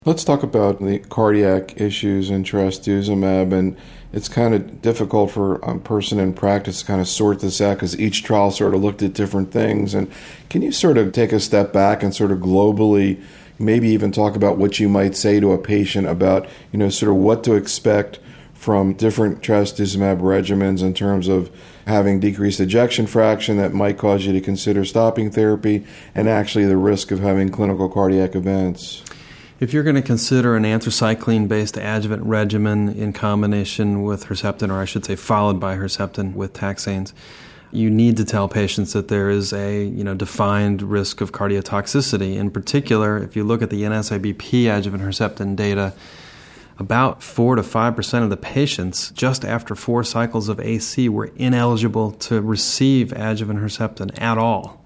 Let's talk about the cardiac issues in trastuzumab, and it's kind of difficult for a person in practice to kind of sort this out because each trial sort of looked at different things. And can you sort of take a step back and sort of globally maybe even talk about what you might say to a patient about, sort of what to expect from different trastuzumab regimens in terms of having decreased ejection fraction that might cause you to consider stopping therapy and actually the risk of having clinical cardiac events? If you're going to consider an anthracycline-based adjuvant regimen in combination with Herceptin, or I should say followed by Herceptin with taxanes, you need to tell patients that there is a defined risk of cardiotoxicity. In particular, if you look at the NSIBP adjuvant Herceptin data, about 4 to 5% of the patients just after 4 cycles of AC were ineligible to receive adjuvant Herceptin at all.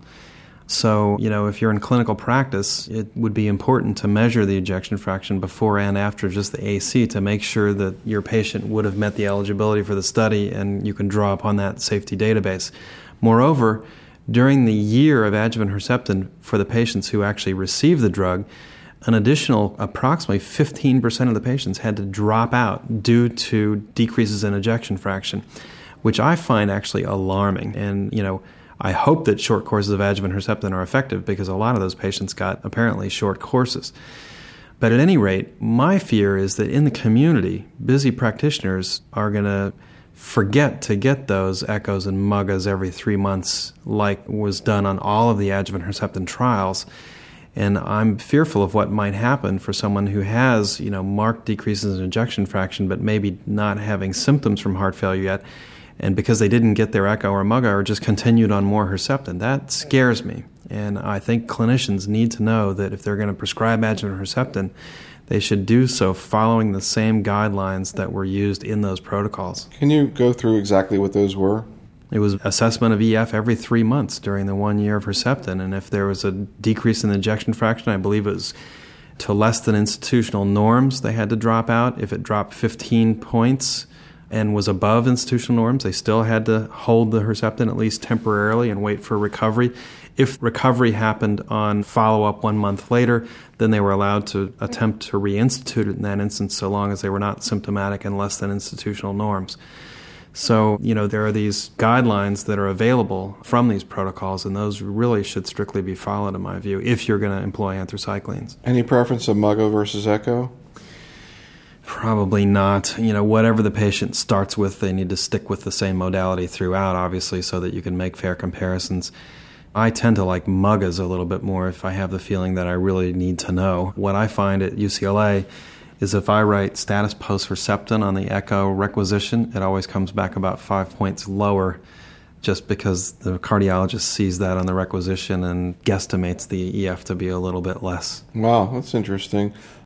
So, if you're in clinical practice, it would be important to measure the ejection fraction before and after just the AC to make sure that your patient would have met the eligibility for the study and you can draw upon that safety database. Moreover, during the year of adjuvant Herceptin for the patients who actually received the drug, an additional approximately 15% of the patients had to drop out due to decreases in ejection fraction, which I find actually alarming. And, I hope that short courses of adjuvant Herceptin are effective because a lot of those patients got apparently short courses. But at any rate, my fear is that in the community, busy practitioners are going to forget to get those echoes and MUGAs every 3 months like was done on all of the adjuvant Herceptin trials. And I'm fearful of what might happen for someone who has, marked decreases in ejection fraction but maybe not having symptoms from heart failure yet. And because they didn't get their echo or MUGA or just continued on more Herceptin, that scares me. And I think clinicians need to know that if they're going to prescribe adjuvant Herceptin, they should do so following the same guidelines that were used in those protocols. Can you go through exactly what those were? It was assessment of EF every 3 months during the 1 year of Herceptin. And if there was a decrease in the ejection fraction, I believe it was to less than institutional norms, they had to drop out. If it dropped 15 points and was above institutional norms, they still had to hold the Herceptin at least temporarily and wait for recovery. If recovery happened on follow-up 1 month later, then they were allowed to attempt to reinstitute it in that instance so long as they were not symptomatic and less than institutional norms. So, there are these guidelines that are available from these protocols, and those really should strictly be followed, in my view, if you're going to employ anthracyclines. Any preference of MUGA versus echo? Probably not. Whatever the patient starts with, they need to stick with the same modality throughout, obviously, so that you can make fair comparisons. I tend to like MUGAs a little bit more if I have the feeling that I really need to know. What I find at UCLA is if I write status post Herceptin on the echo requisition, it always comes back about 5 points lower just because the cardiologist sees that on the requisition and guesstimates the EF to be a little bit less. Wow, that's interesting.